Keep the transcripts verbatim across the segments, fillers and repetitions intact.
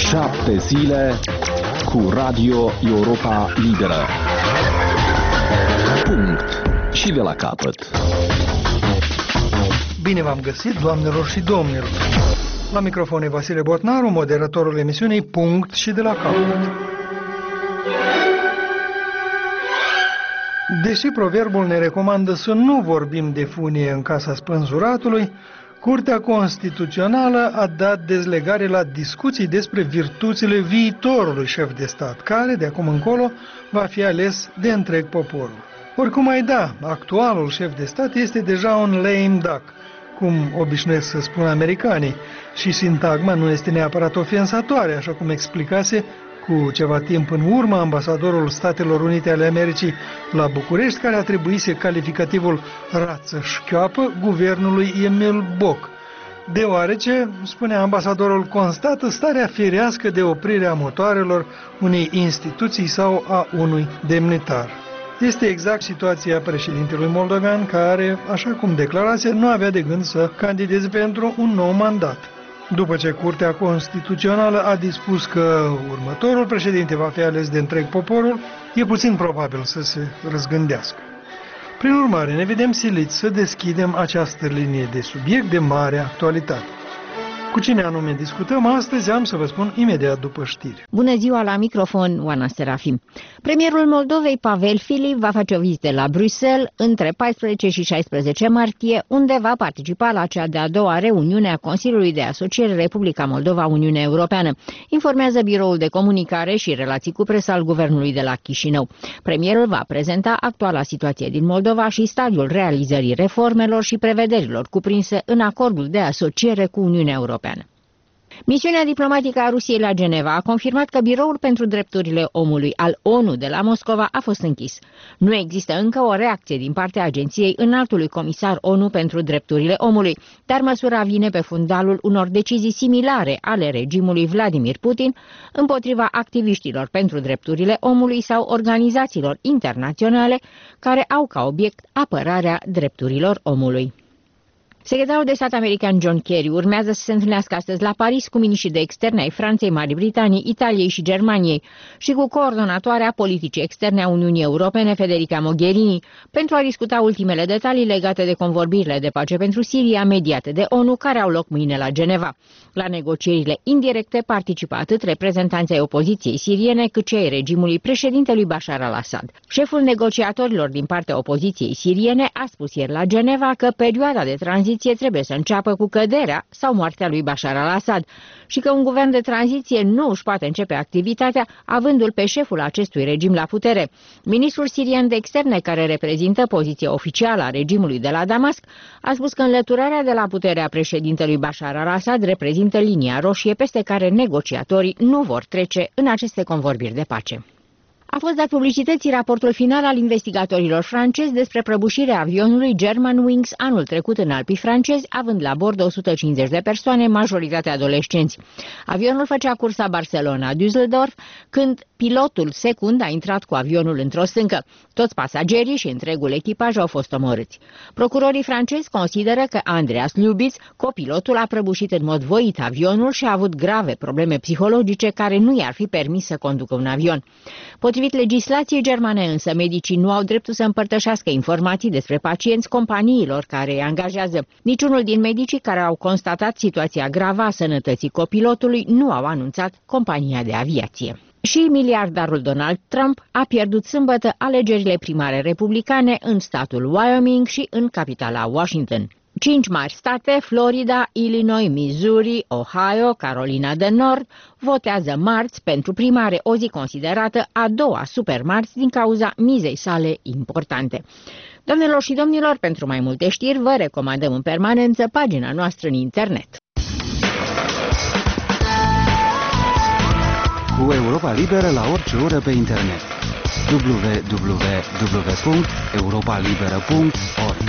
Șapte zile cu Radio Europa Liberă. Punct. Și de la capăt. Bine v-am găsit, doamnelor și domnilor. La microfon e Vasile Botnaru, moderatorul emisiunii Punct și de la capăt. Deși proverbul ne recomandă să nu vorbim de funie în casa spânzuratului, Curtea Constituțională a dat dezlegare la discuții despre virtuțile viitorului șef de stat, care, de acum încolo, va fi ales de întreg poporul. Oricum ai da, actualul șef de stat este deja un lame duck, cum obișnuiesc să spună americanii, și sintagma nu este neapărat ofensatoare, așa cum explicase cu ceva timp în urmă ambasadorul Statelor Unite ale Americii la București, care atribuise calificativul rață șchioapă guvernului Emil Boc, deoarece, spunea ambasadorul, constată starea firească de oprire a motoarelor unei instituții sau a unui demnitar. Este exact situația președintelui moldovean, care, așa cum declarase, nu avea de gând să candideze pentru un nou mandat. După ce Curtea Constituțională a dispus că următorul președinte va fi ales de întreg poporul, e puțin probabil să se răzgândească. Prin urmare, ne vedem siliți să deschidem această linie de subiect de mare actualitate. Cu cine anume discutăm astăzi, am să vă spun imediat după știri. Bună ziua, la microfon, Oana Serafim. Premierul Moldovei, Pavel Filip, va face o vizită la Bruxelles între paisprezece și șaisprezece martie, unde va participa la cea de-a doua reuniune a Consiliului de Asociere Republica Moldova-Uniunea Europeană, informează Biroul de Comunicare și Relații cu Presa al Guvernului de la Chișinău. Premierul va prezenta actuala situație din Moldova și stadiul realizării reformelor și prevederilor cuprinse în acordul de asociere cu Uniunea Europeană. Misiunea diplomatică a Rusiei la Geneva a confirmat că Biroul pentru Drepturile Omului al ONU de la Moscova a fost închis. Nu există încă o reacție din partea agenției Înaltului Comisar ONU pentru Drepturile Omului, dar măsura vine pe fundalul unor decizii similare ale regimului Vladimir Putin împotriva activiștilor pentru drepturile omului sau organizațiilor internaționale care au ca obiect apărarea drepturilor omului. Secretarul de stat american John Kerry urmează să se întâlnească astăzi la Paris cu miniștrii de externe ai Franței, Marii Britanii, Italiei și Germaniei și cu coordonatoarea politicii externe a Uniunii Europene, Federica Mogherini, pentru a discuta ultimele detalii legate de convorbirile de pace pentru Siria mediate de ONU, care au loc mâine la Geneva. La negocierile indirecte participă atât reprezentanții ai opoziției siriene, cât și ai regimului președintelui Bashar al-Assad. Șeful negociatorilor din partea opoziției siriene a spus ieri la Geneva că perioada de tranziție trebuie să înceapă cu căderea sau moartea lui Bashar al-Assad și că un guvern de tranziție nu își poate începe activitatea avându-l pe șeful acestui regim la putere. Ministrul sirian de externe, care reprezintă poziția oficială a regimului de la Damasc, a spus că înlăturarea de la putere a președintelui Bashar al-Assad reprezintă linia roșie peste care negociatorii nu vor trece în aceste convorbiri de pace. A fost dat publicității raportul final al investigatorilor francezi despre prăbușirea avionului Germanwings anul trecut în Alpii francezi, având la bord o sută cincizeci de persoane, majoritatea adolescenți. Avionul făcea cursa Barcelona-Düsseldorf, când pilotul secund a intrat cu avionul într-o stâncă. Toți pasagerii și întregul echipaj au fost omorâți. Procurorii francezi consideră că Andreas Lubitz, copilotul, a prăbușit în mod voit avionul și a avut grave probleme psihologice care nu i-ar fi permis să conducă un avion. Potrivit legislației germane însă, medicii nu au dreptul să împărtășească informații despre pacienți companiilor care îi angajează. Niciunul din medicii care au constatat situația gravă a sănătății copilotului nu au anunțat compania de aviație. Și miliardarul Donald Trump a pierdut sâmbătă alegerile primare republicane în statul Wyoming și în capitala Washington. Cinci mari state, Florida, Illinois, Missouri, Ohio, Carolina de Nord, votează marți pentru primare, o zi considerată a doua supermarți din cauza mizei sale importante. Doamnelor și domnilor, pentru mai multe știri, vă recomandăm în permanență pagina noastră în internet. Cu Europa Liberă la orice oră pe internet. w w w punct europa liberă punct org.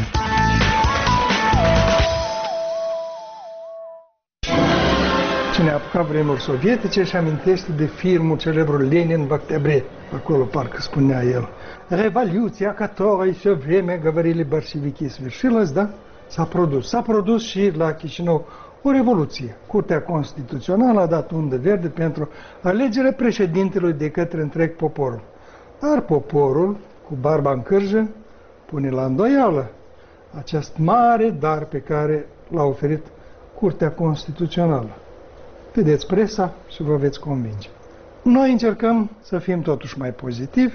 Cine a apucat vremuri sovietice și amintește de filmul celebrul Lenin в октябре, acolo parcă spunea el. Revoluția, которой все время говорили большевики, sfârșilась, da? S-a produs. S-a produs și la Chișinău o revoluție. Curtea Constituțională a dat undă verde pentru alegerea președintelui de către întreg poporul. Dar poporul, cu barba în cârjă, pune la îndoială acest mare dar pe care l-a oferit Curtea Constituțională. Vedeți presa și vă veți convinge. Noi încercăm să fim totuși mai pozitivi,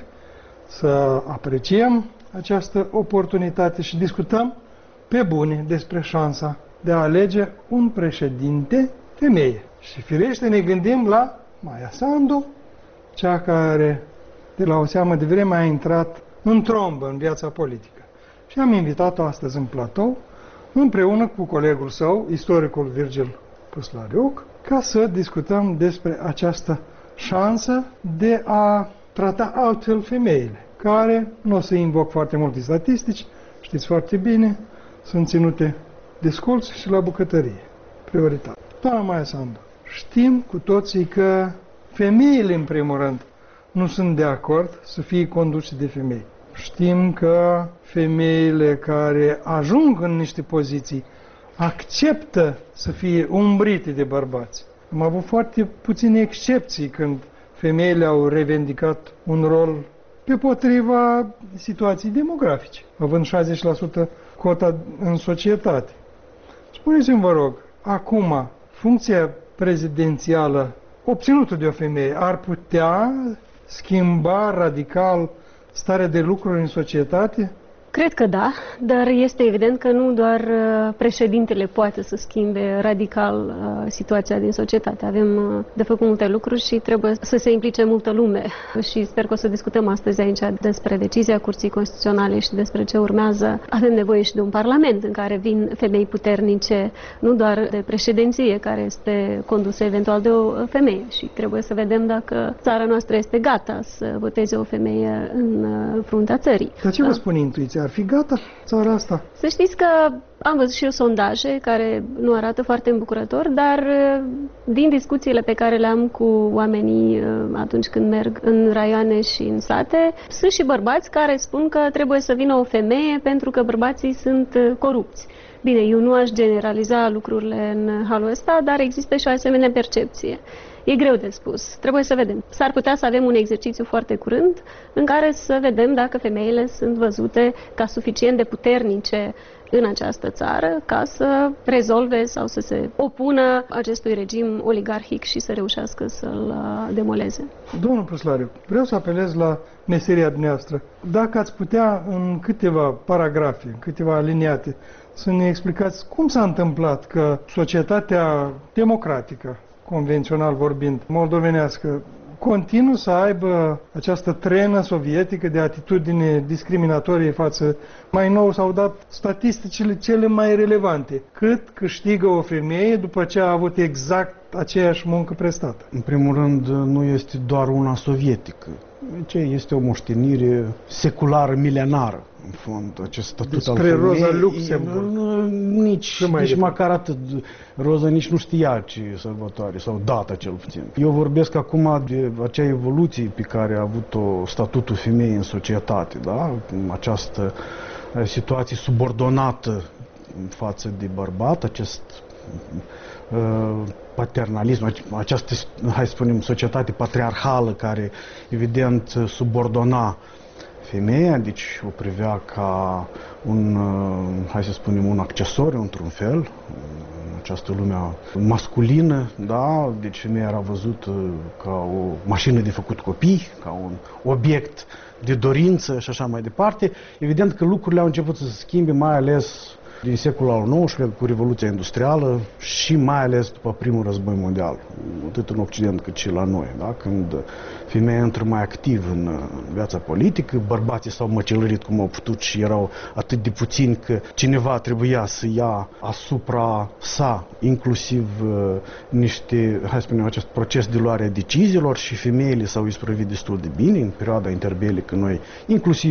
să apreciem această oportunitate și discutăm pe bune despre șansa de a alege un președinte femeie. Și firește ne gândim la Maia Sandu, cea care de la o seamă de vreme a intrat în trombă în viața politică. Și am invitat-o astăzi în platou, împreună cu colegul său, istoricul Virgil Păslariuc, ca să discutăm despre această șansă de a trata altfel femeile, care, nu o să invoc foarte multe statistici, știți foarte bine, sunt ținute de scolț și la bucătărie. Prioritate. Doamna Maia Sandu, știm cu toții că femeile, în primul rând, nu sunt de acord să fie conduse de femei. Știm că femeile care ajung în niște poziții acceptă să fie umbrite de bărbați. Am avut foarte puține excepții când femeile au revendicat un rol pe potriva situației demografice, având șaizeci la sută cota în societate. Spuneți-mi, vă rog, acum, funcția prezidențială obținută de o femeie ar putea schimba radical starea de lucruri în societate? Cred că da, dar este evident că nu doar președintele poate să schimbe radical situația din societate. Avem de făcut multe lucruri și trebuie să se implice multă lume. Și sper că o să discutăm astăzi aici despre decizia Curții Constituționale și despre ce urmează. Avem nevoie și de un parlament în care vin femei puternice, nu doar de președinție, care este condusă eventual de o femeie. Și trebuie să vedem dacă țara noastră este gata să voteze o femeie în fruntea țării. Dar ce vă spune intuiția? Ar fi gata țara asta? Să știți că am văzut și eu sondaje care nu arată foarte îmbucurător, dar din discuțiile pe care le am cu oamenii atunci când merg în raioane și în sate, sunt și bărbați care spun că trebuie să vină o femeie pentru că bărbații sunt corupți. Bine, eu nu aș generaliza lucrurile în halul ăsta, dar există și o asemenea percepție. E greu de spus. Trebuie să vedem. S-ar putea să avem un exercițiu foarte curând în care să vedem dacă femeile sunt văzute ca suficient de puternice în această țară ca să rezolve sau să se opună acestui regim oligarhic și să reușească să-l demoleze. Domnul Păslariu, vreau să apelez la meseria dumneavoastră. Dacă ați putea în câteva paragrafe, în câteva aliniate, să ne explicați cum s-a întâmplat că societatea democratică, convențional vorbind, moldovenească, continuă să aibă această trenă sovietică de atitudine discriminatorie față. Mai nou s-au dat statisticile cele mai relevante. Cât câștigă o femeie după ce a avut exact aceeași muncă prestată? În primul rând, nu este doar una sovietică. Ce este o moștenire seculară, milenară, în fond, acest statut despre al femeii. Rosa Luxemburg. Nici, nici măcar atât. Roza nici nu știa ce sărbătoare, sau data cel puțin. Eu vorbesc acum de acea evoluție pe care a avut-o statutul femeii în societate, da? Această situație subordonată față de bărbat, acest paternalism, această, hai să spunem, societate patriarhală care, evident, subordona femeia, deci o privea ca un, hai să spunem, un accesoriu, într-un fel, în această lume masculină, da? Deci femeia era văzută ca o mașină de făcut copii, ca un obiect de dorință și așa mai departe. Evident că lucrurile au început să se schimbe, mai ales din secolul al nouăsprezecelea, cu Revoluția Industrială și mai ales după primul război mondial, atât în Occident cât și la noi, da? Când femeia intră mai activ în viața politică, bărbații s-au măcelărit cum au putut și erau atât de puțini că cineva trebuia să ia asupra sa inclusiv uh, niște, hai să spunem, acest proces de luare a deciziilor și femeile s-au isprăvit destul de bine în perioada interbelică. Noi, inclusiv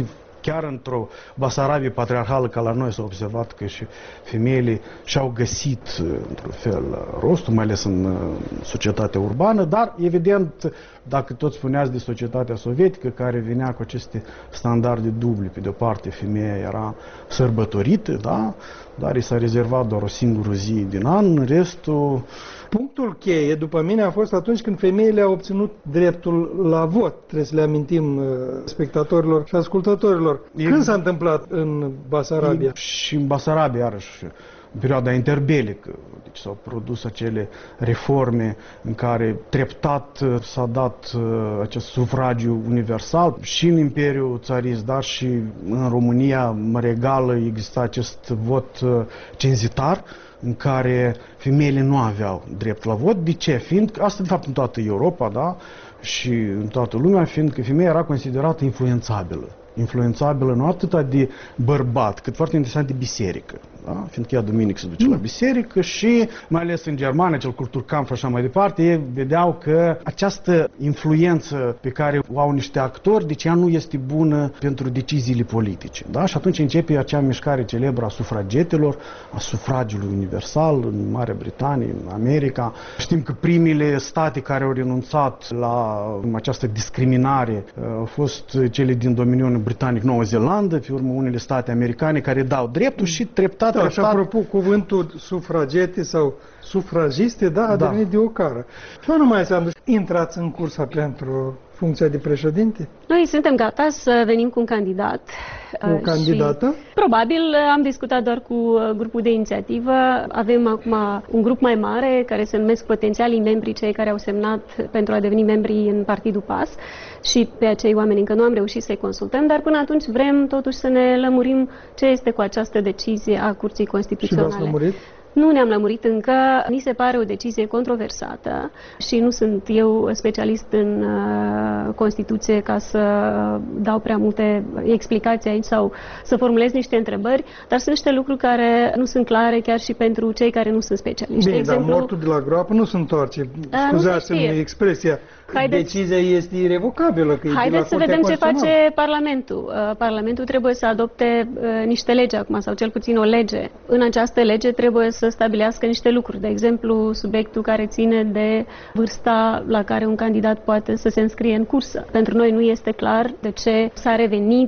chiar într-o Basarabie patriarhală ca la noi s-a observat că și femeile și-au găsit, într-un fel, rostul, mai ales în societatea urbană, dar, evident, dacă tot spuneați de societatea sovietică, care venea cu aceste standarde duble, pe de-o parte femeia era sărbătorită, da? Dar i s-a rezervat doar o singură zi din an, restul... Punctul cheie, după mine, a fost atunci când femeile au obținut dreptul la vot. Trebuie să le amintim spectatorilor și ascultătorilor. E... Când s-a întâmplat în Basarabia? E... Și în Basarabia, iarăși, în perioada interbelică. Deci s-au produs acele reforme în care treptat s-a dat acest sufragiu universal și în Imperiul Țarist, dar și în România regală exista acest vot cenzitar, în care femeile nu aveau drept la vot. De ce? Fiindcă, asta de fapt în toată Europa, da? Și în toată lumea, fiindcă femeia era considerată influențabilă. Influențabilă nu atât de bărbat, cât foarte interesant de biserică. Da? Fiindcă ea duminică se duce mm. la biserică și, mai ales în Germania, cel Kulturkampf și așa mai departe, ei vedeau că această influență pe care o au niște actori, deci ea nu este bună pentru deciziile politice. Da? Și atunci începe acea mișcare celebră a sufragetelor, a sufragiului universal în Marea Britanie, în America. Știm că primele state care au renunțat la această discriminare au fost cele din domeniul britanic, Noua Zeelandă, pe urmă unele state americane care dau dreptul și treptat, da, treptat... Și apropo, cuvântul sufragete sau sufragiste, da, a da. devenit de o cară. Și nu mai înseamnă, intrați în cursa pentru funcția de președinte? Noi suntem gata să venim cu un candidat. O candidată? Probabil am discutat doar cu grupul de inițiativă. Avem acum un grup mai mare care se numesc potențialii membri, cei care au semnat pentru a deveni membri în Partidul P A S, și pe acei oameni încă nu am reușit să-i consultăm, dar până atunci vrem totuși să ne lămurim ce este cu această decizie a Curții Constituționale. Și v-ați lămurit? Nu ne-am lămurit încă, mi se pare o decizie controversată și nu sunt eu specialist în uh, Constituție ca să dau prea multe explicații aici sau să formulez niște întrebări, dar sunt niște lucruri care nu sunt clare chiar și pentru cei care nu sunt specialiști. Bine, de exemplu, dar mortul de la groapă nu se întoarce. Scuzați-mi expresia. Haideți, decizia este irevocabilă. Că haideți să vedem ce face Parlamentul. Parlamentul trebuie să adopte uh, niște legi acum, sau cel puțin o lege. În această lege trebuie să stabilească niște lucruri. De exemplu, subiectul care ține de vârsta la care un candidat poate să se înscrie în cursă. Pentru noi nu este clar de ce s-a revenit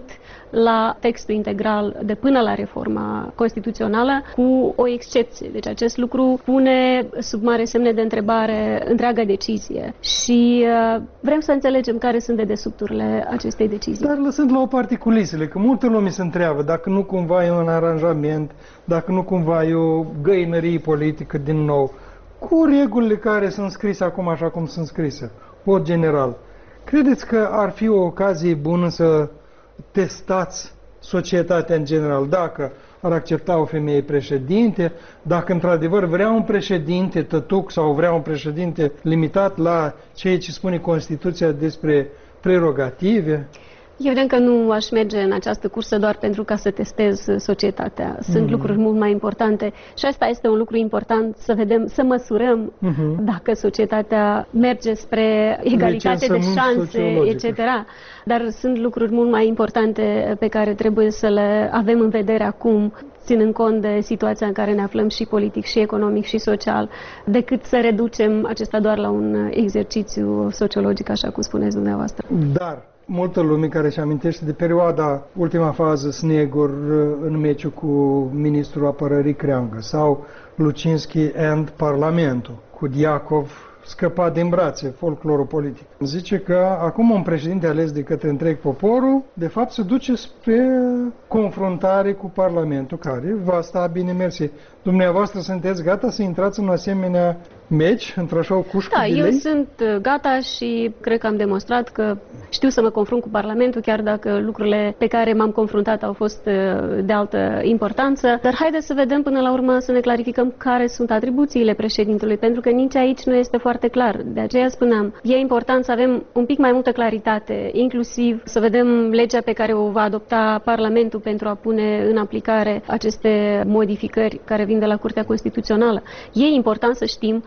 la textul integral de până la reforma constituțională, cu o excepție. Deci acest lucru pune sub mare semne de întrebare întreaga decizie și uh, vrem să înțelegem care sunt dedesubturile acestei decizii. Dar lăsând la o parte culisele, că multă lume se întreabă dacă nu cumva e un aranjament, dacă nu cumva e o găinărie politică din nou, cu regulile care sunt scrise acum așa cum sunt scrise, vot general. Credeți că ar fi o ocazie bună să testați societatea în general, dacă ar accepta o femeie președinte, dacă într-adevăr vrea un președinte tătuc sau vrea un președinte limitat la ceea ce spune Constituția despre prerogative? Evident că nu aș merge în această cursă doar pentru ca să testez societatea. Sunt mm. lucruri mult mai importante și asta este un lucru important, să vedem, să măsurăm mm-hmm. dacă societatea merge spre egalitate de șanse, et cetera. Dar sunt lucruri mult mai importante pe care trebuie să le avem în vedere acum, ținând cont de situația în care ne aflăm și politic, și economic, și social, decât să reducem acesta doar la un exercițiu sociologic, așa cum spuneți dumneavoastră. Dar multă lume care își amintește de perioada, ultima fază, Snegur în meciul cu ministrul apărării Creangă sau Lucinski and Parlamentul cu Diacov scăpat din brațe, folclorul politic. Zice că acum un președinte ales de către întreg poporul, de fapt se duce spre confruntare cu Parlamentul, care va sta bine mersi. Dumneavoastră sunteți gata să intrați în asemenea meci, într-așa o cușcă da, de lei? Da, eu sunt gata și cred că am demonstrat că știu să mă confrunt cu Parlamentul, chiar dacă lucrurile pe care m-am confruntat au fost de altă importanță. Dar haideți să vedem până la urmă, să ne clarificăm care sunt atribuțiile președintelui, pentru că nici aici nu este foarte clar. De aceea spuneam, e important să avem un pic mai multă claritate, inclusiv să vedem legea pe care o va adopta Parlamentul pentru a pune în aplicare aceste modificări care vin de la Curtea Constituțională. E important să știm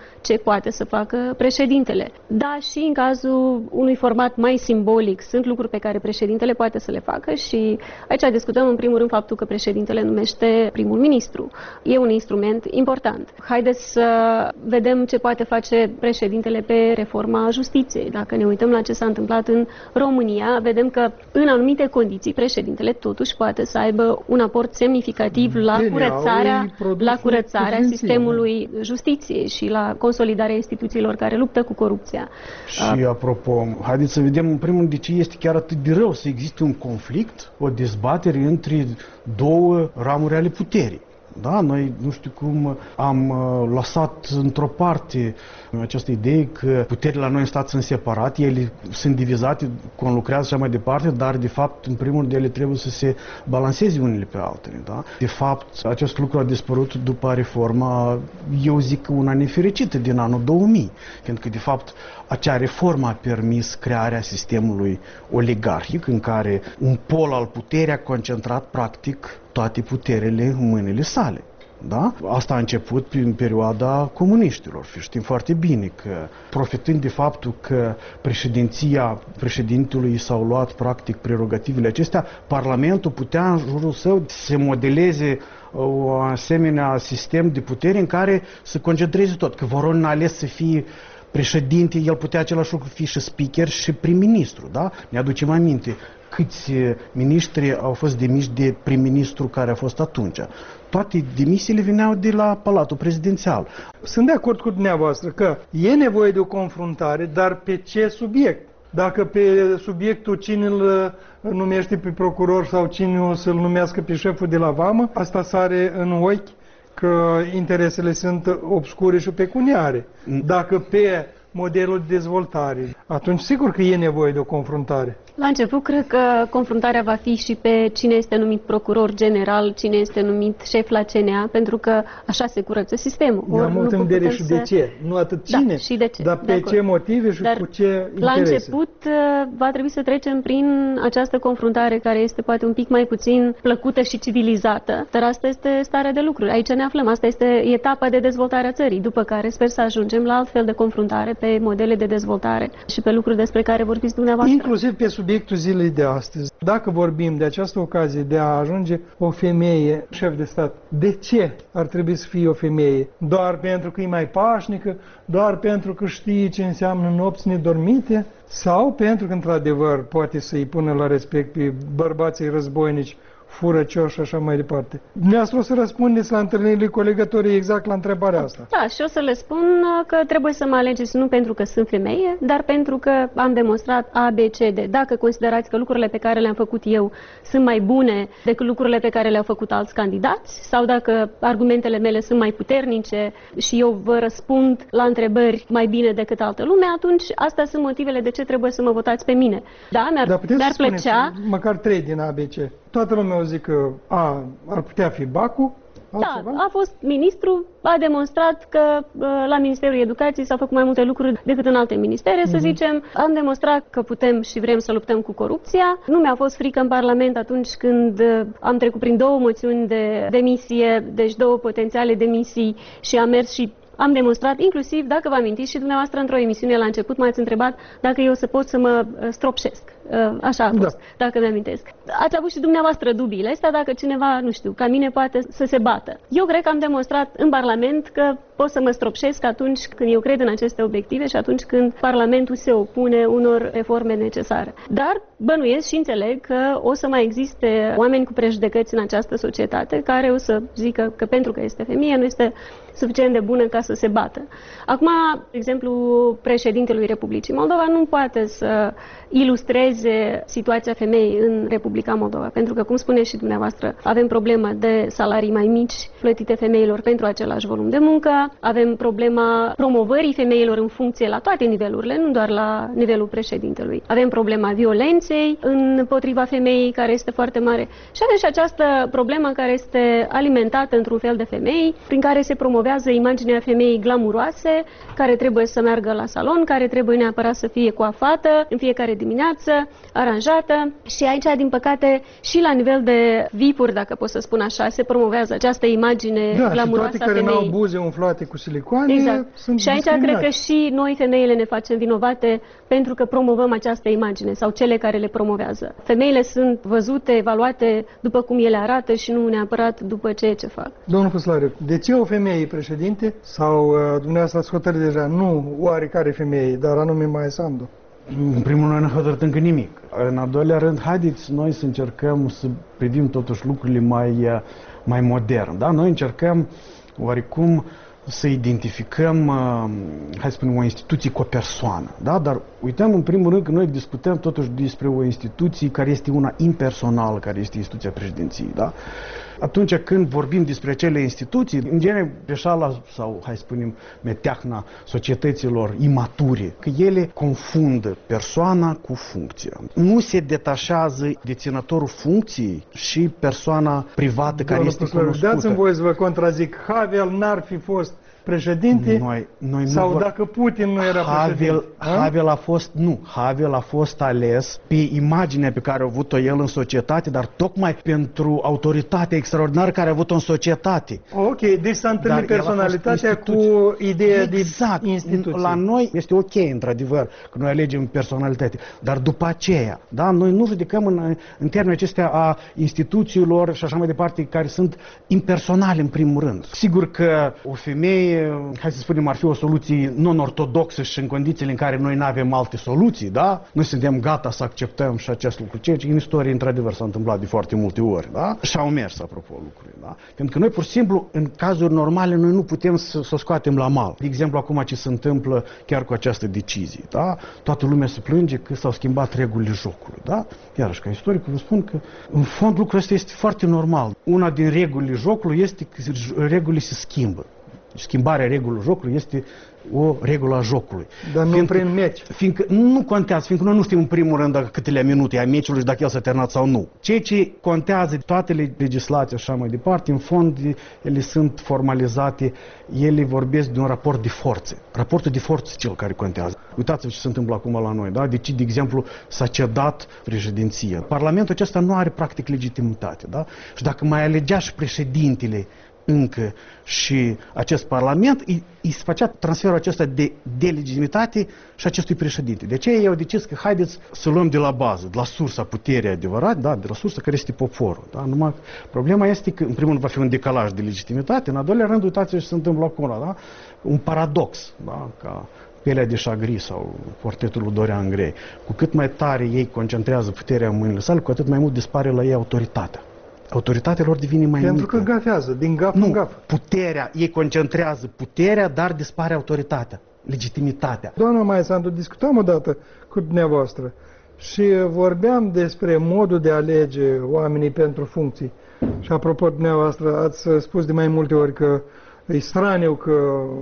ce poate să facă președintele. Da, și în cazul unui format mai simbolic sunt lucruri pe care președintele poate să le facă și aici discutăm în primul rând faptul că președintele numește primul ministru. E un instrument important. Haideți să vedem ce poate face președintele pe reforma justiției. Dacă ne uităm la ce s-a întâmplat în România, vedem că în anumite condiții președintele totuși poate să aibă un aport semnificativ la curățarea, la curățarea sistemului justiției și la consolidarea instituțiilor care luptă cu corupția. Și apropo, haideți să vedem în primul rând de ce este chiar atât de rău să existe un conflict, o dezbatere între două ramuri ale puterii. Da, noi nu știu cum am uh, lăsat într-o parte această idee că puterile la noi în stat sunt separate, ele sunt divizate, conlucrează și așa mai departe, dar de fapt, în primul rând, ele trebuie să se balanceze unele pe altele. Da? De fapt, acest lucru a dispărut după reforma, eu zic, una nefericită din anul două mii, pentru că, de fapt, acea reformă a permis crearea sistemului oligarhic, în care un pol al puterii a concentrat, practic, toate puterile în mâinile sale. Da? Asta a început prin perioada comuniștilor. Și știm foarte bine că, profitând de faptul că președinția președintelui s-au luat practic prerogativele acestea, Parlamentul putea în jurul său să modeleze o asemenea sistem de putere în care să concentreze tot. Că Voronin a ales să fie președinte, el putea același lucru fi și speaker și prim-ministru. Da? Ne aducem aminte câți miniștri au fost demiși de prim-ministru care a fost atunci. Toate demisiile veneau de la Palatul Prezidențial. Sunt de acord cu dumneavoastră că e nevoie de o confruntare, dar pe ce subiect? Dacă pe subiectul cine îl numește pe procuror sau cine o să-l numească pe șeful de la vamă, asta sare în ochi că interesele sunt obscure și pecuniare. Dacă pe modelul de dezvoltare, atunci sigur că e nevoie de o confruntare. La început, cred că confruntarea va fi și pe cine este numit procuror general, cine este numit șef la C N A, pentru că așa se curăță sistemul. Eu am mult în vedere și de ce. Nu atât cine, da, și de ce. dar pe ce motive și dar cu ce interese. La început va trebui să trecem prin această confruntare care este poate un pic mai puțin plăcută și civilizată, dar asta este starea de lucruri. Aici ne aflăm. Asta este etapa de dezvoltare a țării, după care sper să ajungem la alt fel de confruntare pe modele de dezvoltare și pe lucruri despre care vorbiți dumneavoastră. Inclusiv pe subiectul zilei de astăzi. Dacă vorbim de această ocazie de a ajunge o femeie șef de stat, de ce ar trebui să fie o femeie? Doar pentru că e mai pașnică? Doar pentru că știe ce înseamnă nopți nedormite? Sau pentru că, într-adevăr, poate să-i pună la respect pe bărbații războinici, furăcioși și așa mai departe? Dumneavoastră o să răspundeți la întâlnirile cu alegătorii exact la întrebarea asta. Da, și o să le spun că trebuie să mă alegeți nu pentru că sunt femeie, dar pentru că am demonstrat A, B, C, D. Dacă considerați că lucrurile pe care le-am făcut eu sunt mai bune decât lucrurile pe care le-au făcut alți candidați, sau dacă argumentele mele sunt mai puternice și eu vă răspund la întrebări mai bine decât altă lume, atunci astea sunt motivele de ce trebuie să mă votați pe mine. Da, mi-ar, Dar mi-ar plăcea... măcar trei din A, B, C. Toată lumea o zic că A ar putea fi Bacu. Altceva? Da, a fost ministru, a demonstrat că la Ministerul Educației s-au făcut mai multe lucruri decât în alte ministere, mm-hmm. să zicem. Am demonstrat că putem și vrem să luptăm cu corupția. Nu mi-a fost frică în Parlament atunci când am trecut prin două moțiuni de demisie, deci două potențiale demisii și am mers și am demonstrat, inclusiv, dacă vă amintiți, și dumneavoastră într-o emisiune la început m-ați întrebat dacă eu să pot să mă stropșesc. Așa a fost, da. Dacă mi-amintesc. Ați avut și dumneavoastră dubiile astea, dacă cineva, nu știu, ca mine poate să se bată. Eu cred că am demonstrat în Parlament că pot să mă stropșesc atunci când eu cred în aceste obiective și atunci când Parlamentul se opune unor reforme necesare. Dar bănuiesc și înțeleg că o să mai existe oameni cu prejudecăți în această societate care o să zică că pentru că este femeie nu este suficient de bună ca să se bată. Acum, de exemplu, președintelui Republicii Moldova nu poate să ilustreze situația femeii în Republica Moldova, pentru că, cum spuneți și dumneavoastră, avem problemă de salarii mai mici plătite femeilor pentru același volum de muncă, avem problema promovării femeilor în funcție la toate nivelurile, nu doar la nivelul președintelui. Avem problema violenței împotriva femeii, care este foarte mare, și avem și această problemă care este alimentată într-un fel de femei, prin care se promovează promovează imaginea femeii glamuroase, care trebuie să meargă la salon, care trebuie neapărat să fie coafată în fiecare dimineață, aranjată. Și aici, din păcate, și la nivel de V I P-uri, dacă pot să spun așa, se promovează această imagine da, glamuroasă și a toate care femeii. n-au buze umflate cu silicoane Exact. sunt Și aici cred că și noi, femeile, ne facem vinovate pentru că promovăm această imagine sau cele care le promovează. Femeile sunt văzute, evaluate după cum ele arată și nu neapărat după ceea ce fac. Domnul Făslariu, de ce o femeie președinte sau uh, dumneavoastră ați hotărât deja, nu oarecare femeie, dar anume Maia Sandu? În primul rând, nu am hotărât încă nimic. În al doilea rând, haideți noi să încercăm să privim totuși lucrurile mai, mai modern. Da? Noi încercăm oarecum să identificăm, hai să spunem, o instituție cu o persoană. Da? Dar uităm în primul rând că noi discutăm totuși despre o instituție care este una impersonală, care este instituția președinției. Da? Atunci când vorbim despre acele instituții, în genere greșeala sau, hai să spunem, meteahna societăților imature, că ele confundă persoana cu funcția. Nu se detașează deținătorul funcției și persoana privată care este cunoscută. Dați-mi voie să vă contrazic, Havel n-ar fi fost președinte noi, noi sau nu vor... dacă Putin nu era Havel, președinte? Havel a fost, nu, Havel a fost ales pe imaginea pe care a avut-o el în societate, dar tocmai pentru autoritatea extraordinară care a avut-o în societate. Ok, deci s-a întâlnit dar personalitatea cu ideea exact. de instituție. La noi este ok, într-adevăr, că noi alegem personalitate, dar după aceea, da, noi nu judecăm în, în termenii acestea a instituțiilor și așa mai departe, care sunt impersonale în primul rând. Sigur că o femeie, hai să spunem, ar fi o soluție non-ortodoxă și în condițiile în care noi nu avem alte soluții, da? Noi suntem gata să acceptăm și acest lucru, ceea ce în istorie, într-adevăr, s-a întâmplat de foarte multe ori, da? Și au mers, apropo, lucrurile, da? Pentru că noi, pur și simplu, în cazuri normale, noi nu putem să, să o scoatem la mal. De exemplu, acum ce se întâmplă chiar cu această decizie, da? Toată lumea se plânge că s-au schimbat regulile jocului, da? Iarăși, ca istoric, vă spun că, în fond, lucrul ăsta este foarte normal. Una din regulile jocului este că regulile se schimbă. Schimbarea regulilor jocului este o regulă a jocului. Dar nu fiindcă, prin meci. Fiindcă nu contează, fiindcă noi nu știm în primul rând dacă câtele minute a meciului și dacă el s-a terminat sau nu. Ceea ce contează, toate legislații așa mai departe, în fond, ele sunt formalizate, ele vorbesc de un raport de forțe. Raportul de forțe cel care contează. Uitați-vă ce se întâmplă acum la noi, da? Deci, de exemplu, s-a cedat președinția. Parlamentul acesta nu are practic legitimitate, da? Și dacă mai alegea și președintele încă și acest parlament, îi, îi se facea transferul acesta de, de legitimitate și acestui președinte. De aceea eu decis că haideți să luăm de la bază, de la sursa puterii adevărat, da, de la sursa care este poporul. Da? Numai problema este că, în primul rând, va fi un decalaj de legitimitate, în al doilea rând, uitați-vă ce se întâmplă acum, da? Un paradox, da? Ca Pielea de Șagri sau portretul lui Dorian Gray. Cu cât mai tare ei concentrează puterea în mâinile sale, cu atât mai mult dispare la ei autoritatea. Autoritatea lor devine mai Pentru mică. că gafează, din gaf nu, în gaf. puterea, ei concentrează puterea, dar dispare autoritatea, legitimitatea. Doamna Maia Sandu, discutam odată cu dumneavoastră și vorbeam despre modul de a alege oamenii pentru funcții. Și apropo, dumneavoastră ați spus de mai multe ori că e straniu că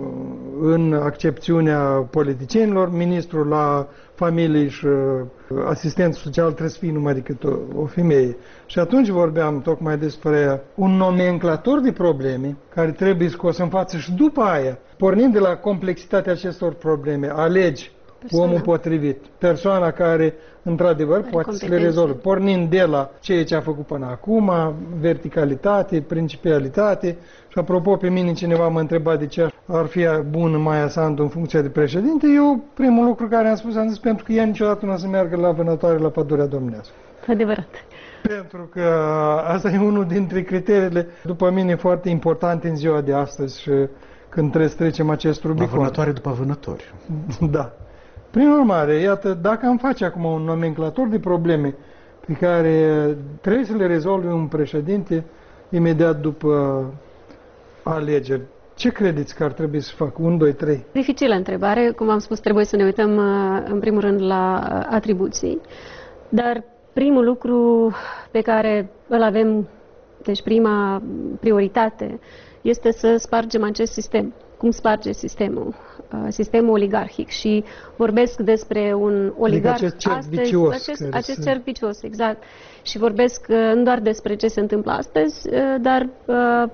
în accepțiunea politicienilor, ministrul la familie și asistent social trebuie să fie numai decât o, o femeie. Și atunci vorbeam tocmai despre un nomenclator de probleme care trebuie scos în față și după aia, pornind de la complexitatea acestor probleme, alegi persoana. Omul potrivit, persoana care într-adevăr poate să le rezolve, pornind de la ceea ce a făcut până acum, verticalitate, principialitate. Și apropo, pe mine cineva m-a întrebat de ce ar fi bun Maia Sandu în funcția de președinte. Eu, primul lucru care am spus, am zis pentru că ea niciodată nu o să meargă la vânătoare la pădurea domnească. Adevărat. Pentru că asta e unul dintre criteriile, după mine, foarte importante în ziua de astăzi și când trebuie să trecem acest Rubicon. La vânătoare după vânători. Da. Prin urmare, iată, dacă am face acum un nomenclator de probleme pe care trebuie să le rezolve un președinte imediat după alegeri, ce credeți că ar trebui să facă? unu, doi, trei? Dificilă întrebare. Cum am spus, trebuie să ne uităm în primul rând la atribuții. Dar primul lucru pe care îl avem, deci prima prioritate, este să spargem acest sistem. Cum sparge sistemul? Sistemul oligarhic și vorbesc despre un oligarh adică acest cerc astăzi, vicios, acest, acest se... cerc vicios, exact. Și vorbesc nu doar despre ce se întâmplă astăzi, dar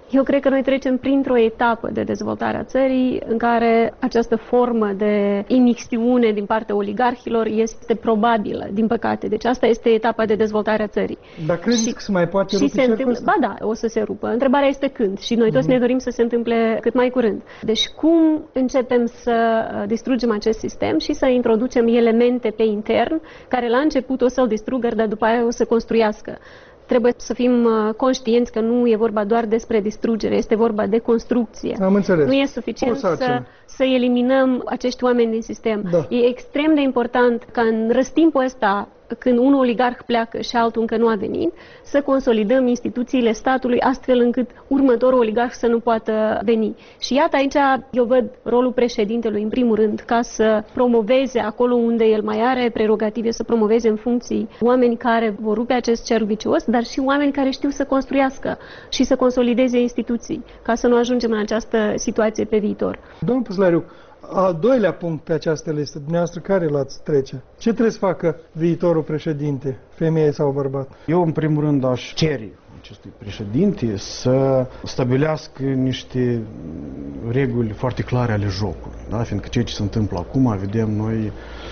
Eu cred că noi trecem printr-o etapă de dezvoltare a țării în care această formă de imixtiune din partea oligarhilor este probabilă, din păcate. Deci asta este etapa de dezvoltare a țării. Dar credeți și, că se mai poate și rupe se întâmplă, ăsta? Ba da, o să se rupă. Întrebarea este când și noi toți mm-hmm. ne dorim să se întâmple cât mai curând. Deci cum începem să distrugem acest sistem și să introducem elemente pe intern care la început o să-l distrugă, dar după aia o să construiască. Trebuie să fim conștienți că nu e vorba doar despre distrugere, este vorba de construcție. Am înțeles. Nu e suficient să, să eliminăm acești oameni din sistem. Da. E extrem de important ca în răstimpul ăsta, când un oligarh pleacă și altul încă nu a venit, să consolidăm instituțiile statului astfel încât următorul oligarh să nu poată veni. Și iată aici eu văd rolul președintelui în primul rând ca să promoveze acolo unde el mai are prerogative, să promoveze în funcții oameni care vor rupe acest cerc vicios, dar și oameni care știu să construiască și să consolideze instituții, ca să nu ajungem în această situație pe viitor. Domnul Păslariu, al doilea punct pe această listă, dumneavoastră care l-ați trece? Ce trebuie să facă viitorul președinte, femeie sau bărbat? Eu, în primul rând, aș cere acestui președinte să stabilească niște reguli foarte clare ale jocului. Da? Fiindcă ceea ce se întâmplă acum, vedem noi,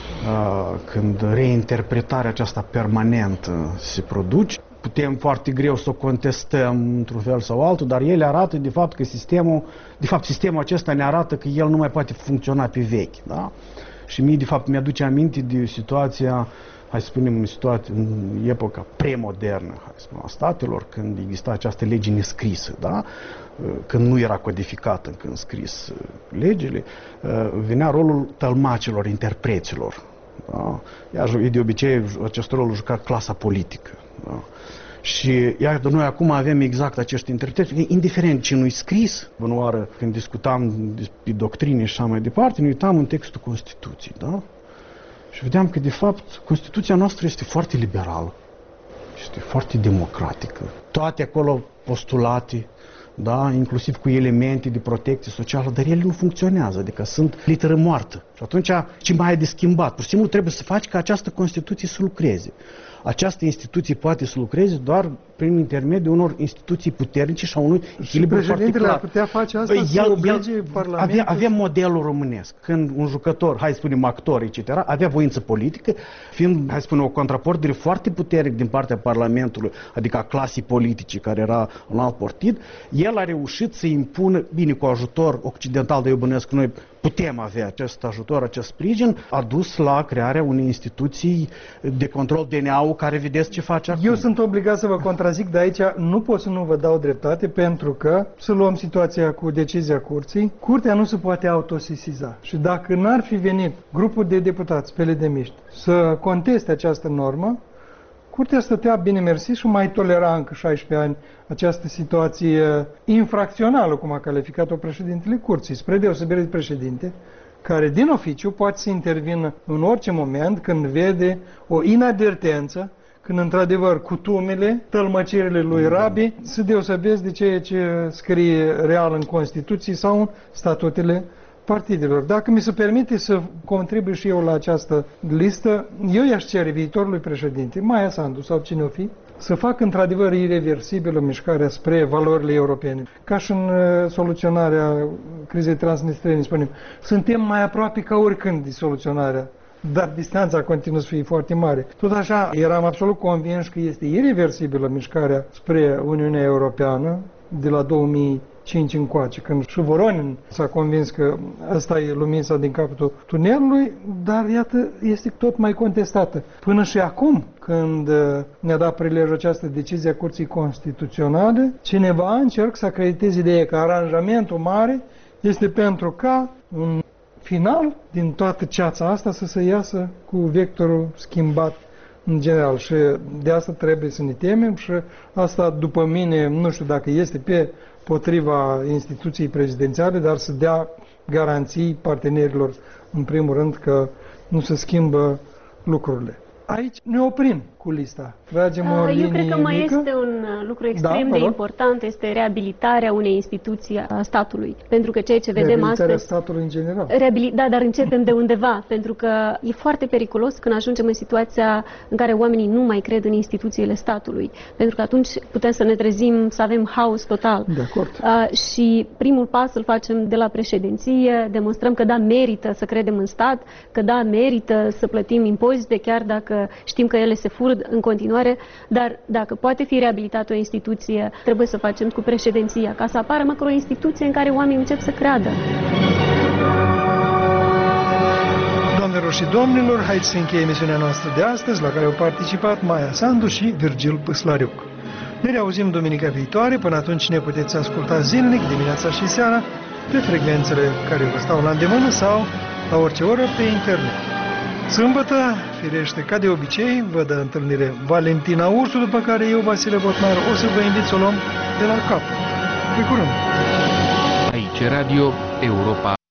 când reinterpretarea aceasta permanentă se produce, putem foarte greu să o contestăm într-un fel sau altul, dar ele arată de fapt că sistemul, de fapt sistemul acesta ne arată că el nu mai poate funcționa pe vechi. Da? Și mie de fapt mi-aduce aminte de situația, hai să spunem, în, situație, în epoca premodernă, hai să spunem, a statelor, când exista această lege nescrisă, da? Când nu era codificată încă înscris legile, venea rolul tălmacilor, interpreților. Da? Iar de obicei acest rol juca clasa politică. Da? Și iată, noi acum avem exact acești interpretări, indiferent ce nu-i scris. Bună oară, când discutam despre doctrine și așa mai departe, ne uitam în textul Constituției, da? Și vedeam că, de fapt, Constituția noastră este foarte liberală, este foarte democratică. Toate acolo postulate, da, inclusiv cu elemente de protecție socială, dar ele nu funcționează, adică sunt literă moartă. Și atunci, ce mai ai de schimbat? Pur și simplu trebuie să faci ca această Constituție să lucreze. Această instituție poate să lucreze doar prin intermediul unor instituții puternice și a unui echilibru foarte clar. Ar putea face asta Băi, să el, oblige el, Parlamentul? Avea, avea modelul românesc. Când un jucător, hai să spunem actor, et cetera, avea voință politică, fiind, hai să spunem, o contraportere foarte puternică din partea Parlamentului, adică a clasei politice, care era un alt partid, el a reușit să impună, bine, cu ajutor occidental, de eu bănuiesc că noi putem avea acest ajutor, acest sprijin, a dus la crearea unei instituții de control D N A-ul care vedeți ce face acum. Eu sunt obligat să vă contrazic, dar aici nu pot să nu vă dau dreptate, pentru că, să luăm situația cu decizia curții, curtea nu se poate autosesiza. Și dacă n-ar fi venit grupul de deputați pe de miști să conteste această normă, curtea stătea bine mersi și mai tolera încă șaisprezece ani această situație infracțională, cum a calificat-o președintele curții, spre deosebire de președinte, care din oficiu poate să intervină în orice moment când vede o inadvertență, când într-adevăr cutumele, tălmăcirile lui Rabi se deosebesc de ceea ce scrie real în Constituție sau în statutele partidelor. Dacă mi se permite să contribui și eu la această listă, eu i-aș cere viitorului președinte, Maia Sandu sau cine o fi, să facă într-adevăr irreversibilă mișcarea spre valorile europene. Ca și în uh, soluționarea crizei transnistriene, spunem, suntem mai aproape ca oricând de soluționarea, dar distanța continuă să fie foarte mare. Tot așa, eram absolut convins că este irreversibilă mișcarea spre Uniunea Europeană de la două mii cinci încoace, când și Voronin s-a convins că asta e lumința din capătul tunelului, dar iată, este tot mai contestată. Până și acum, când ne-a dat prilejul această decizie a Curții Constituționale, cineva încerc să acrediteze ideea că aranjamentul mare este pentru ca un final din toată ceața asta să se iasă cu vectorul schimbat în general. Și de asta trebuie să ne temem și asta, după mine, nu știu dacă este pe potriva instituției prezidențiale, dar să dea garanții partenerilor, în primul rând, că nu se schimbă lucrurile. Aici ne oprim cu lista Tragem o linie Eu cred că mai mică. este un lucru extrem Da, de important, este reabilitarea unei instituții a statului. Pentru că ceea ce vedem Reabilitarea astăzi... statului în general. Reabili... Da, dar începem de undeva, pentru că e foarte periculos când ajungem în situația în care oamenii nu mai cred în instituțiile statului. Pentru că atunci putem să ne trezim, să avem haos total. De acord. Uh, și primul pas îl facem de la președinție, demonstrăm că da, merită să credem în stat, că da, merită să plătim impozite, chiar dacă știm că ele se fură în continuare, dar dacă poate fi reabilitată o instituție, trebuie să facem cu președinția, ca să apară măcar o instituție în care oamenii încep să creadă. Doamnelor și domnilor, haideți să încheie emisiunea noastră de astăzi, la care au participat Maia Sandu și Virgil Păslariuc. Ne reauzim duminica viitoare, până atunci ne puteți asculta zilnic, dimineața și seara, pe frecvențele care vă stau la îndemână sau la orice oră pe internet. Sâmbătă, firește, ca de obicei, vă dă întâlnire Valentina Ursu, după care eu, Vasile Botnar, o să vă invit să o luăm de la cap. Pe curând! Aici Radio Europa.